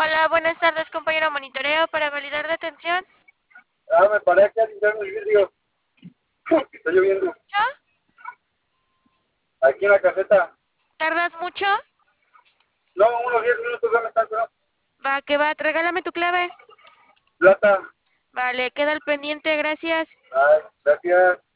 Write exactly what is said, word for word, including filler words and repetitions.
Hola, buenas tardes, compañero monitoreo para validar la atención. Ah, me paré que limpiando el vidrio. Está lloviendo. ¿Mucho? Aquí en la caseta. ¿Tardas mucho? No, unos diez minutos dame tanto. ¿No? Va, que va, regálame tu clave. Plata. Vale, queda al pendiente, gracias. Ay, gracias.